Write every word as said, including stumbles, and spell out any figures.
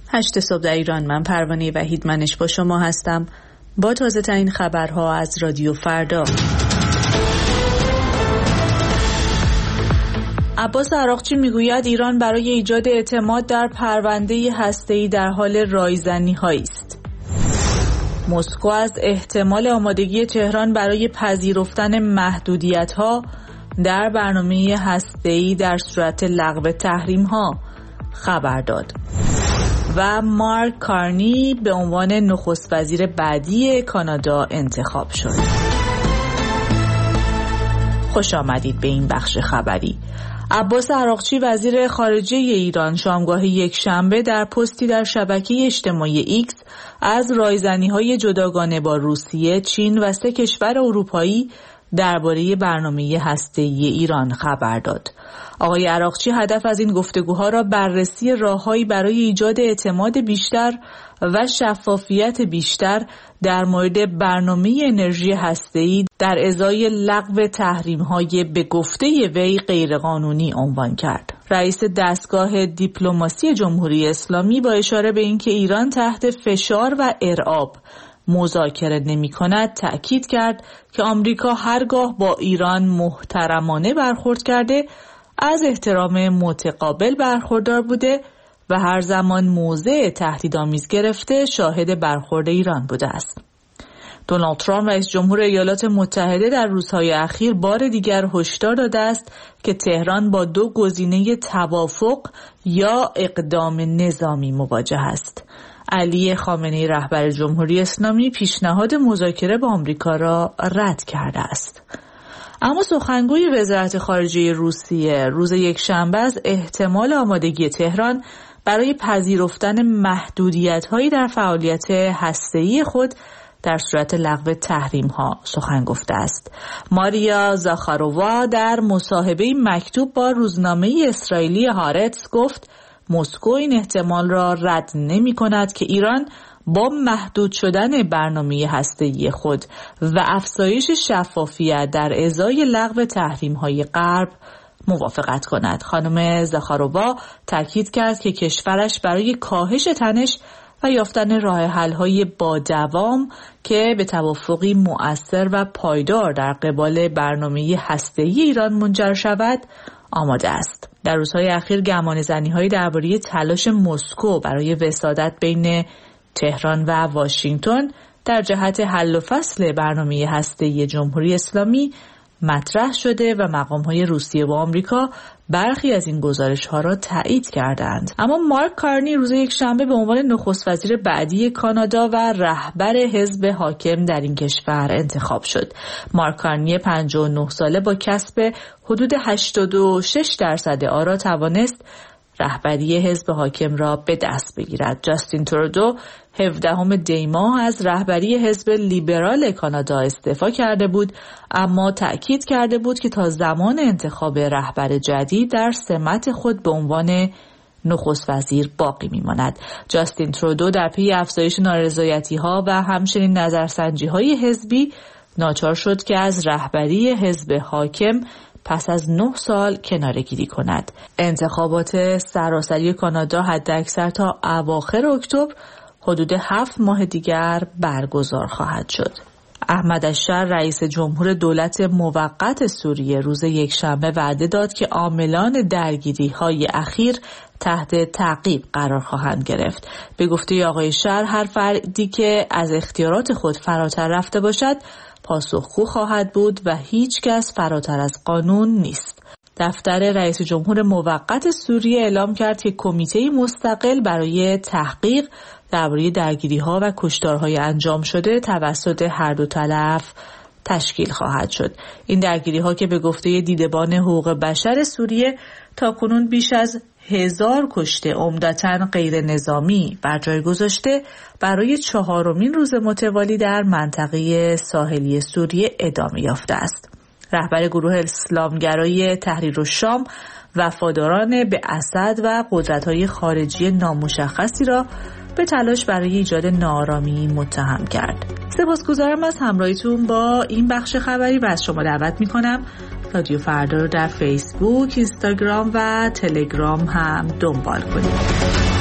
هشت صبح در ایران. من پروانه وحیدمنش با شما هستم با تازه ترین خبرها از رادیو فردا. عباس عراقچی میگوید ایران برای ایجاد اعتماد در پرونده هسته‌ای در حال رایزنی‌هایی است. مسکو از احتمال آمادگی تهران برای پذیرفتن محدودیت‌ها در برنامه هسته‌ای در صورت لغو تحریم‌ها خبر داد. و مارک کارنی به عنوان نخست وزیر بعدی کانادا انتخاب شد. خوش آمدید به این بخش خبری. عباس عراقچی وزیر خارجه ایران شامگاه یک شنبه در پستی در شبکه اجتماعی ایکس از رایزنی‌های جداگانه با روسیه، چین و سه کشور اروپایی درباره برنامه هسته‌ای ایران خبر داد. آقای عراقچی هدف از این گفتگوها را بررسی راه‌هایی برای ایجاد اعتماد بیشتر و شفافیت بیشتر در مورد برنامه انرژی هسته‌ای در ازای لغو تحریم‌های به گفته وی غیرقانونی عنوان کرد. رئیس دستگاه دیپلماسی جمهوری اسلامی با اشاره به اینکه ایران تحت فشار و ارعاب مذاکره نمی کند تأکید کرد که آمریکا هرگاه با ایران محترمانه برخورد کرده از احترام متقابل برخوردار بوده و هر زمان موضع تهدیدآمیز گرفته شاهد برخورد ایران بوده است. دونالد ترامپ رئیس جمهور ایالات متحده در روزهای اخیر بار دیگر هشدار داده است که تهران با دو گزینه توافق یا اقدام نظامی مواجه است. علی خامنه‌ای رهبر جمهوری اسلامی پیشنهاد مذاکره با آمریکا را رد کرده است. اما سخنگوی وزارت خارجه روسیه روز یکشنبه از احتمال آمادگی تهران برای پذیرفتن محدودیت‌هایی در فعالیت هسته‌ای خود در صورت لغو تحریم‌ها سخن گفته است. ماریا زاخارۆوا در مصاحبه مکتوب با روزنامه اسرائیلی هارتز گفت مسکو این احتمال را رد نمی کند که ایران با محدود شدن برنامه هسته‌ای خود و افزایش شفافیت در ازای لغو تحریم‌های غرب موافقت کند. خانم زاخارۆوا تاکید کرد که کشورش برای کاهش تنش و یافتن راه حل‌های با دوام که به توافقی مؤثر و پایدار در قبال برنامه هسته‌ای ایران منجر شود آماده است. در روزهای اخیر گمانه‌زنی‌هایی درباره تلاش مسکو برای وسادت بین تهران و واشنگتن در جهت حل و فصل برنامه هسته‌ای جمهوری اسلامی مطرح شده و مقام‌های روسیه و آمریکا برخی از این گزارش‌ها را تایید کردند. اما مارک کارنی روز یکشنبه به عنوان نخست وزیر بعدی کانادا و رهبر حزب حاکم در این کشور انتخاب شد. مارک کارنی پنجاه و نه ساله با کسب حدود هشتاد و شش درصد آرا توانست رهبری حزب حاکم را به دست بگیرد. جاستین ترودو هفدهم دی ماه از رهبری حزب لیبرال کانادا استعفا کرده بود، اما تأکید کرده بود که تا زمان انتخاب رهبر جدید در سمت خود به عنوان نخست وزیر باقی میماند. جاستین ترودو در پی افزایش نارضایتی‌ها و همچنین نظرسنجی‌های حزبی ناچار شد که از رهبری حزب حاکم پس از نه سال کناره‌گیری کند. انتخابات سراسری کانادا حداکثر تا اواخر اکتبر حدود هفت ماه دیگر برگزار خواهد شد. احمد الشر رئیس جمهور دولت موقت سوریه روز یکشنبه وعده داد که عاملان درگیری‌های اخیر تحت تعقیب قرار خواهند گرفت. به گفته آقای شر هر فردی که از اختیارات خود فراتر رفته باشد پاسخگو خواهد بود و هیچ کس فراتر از قانون نیست. دفتر رئیس جمهور موقت سوریه اعلام کرد که کمیته مستقل برای تحقیق درباره درگیری‌ها و کشتارهای انجام شده توسط هر دو طرف تشکیل خواهد شد. این درگیری‌ها که به گفته دیدبان حقوق بشر سوریه تاکنون بیش از هزار کشته عمدتاً غیر نظامی بر جای گذاشته برای چهارمین روز متوالی در منطقه ساحلی سوریه ادامه یافته است. رهبر گروه اسلامگرای تحریر الشام وفاداران به اسد و قدرت‌های خارجی نامشخصی را به تلاش برای ایجاد ناآرامی متهم کرد. سپاسگزارم از همراهیتون با این بخش خبری و از شما دعوت می‌کنم رادیو فردا رو در فیسبوک، اینستاگرام و تلگرام هم دنبال کنید.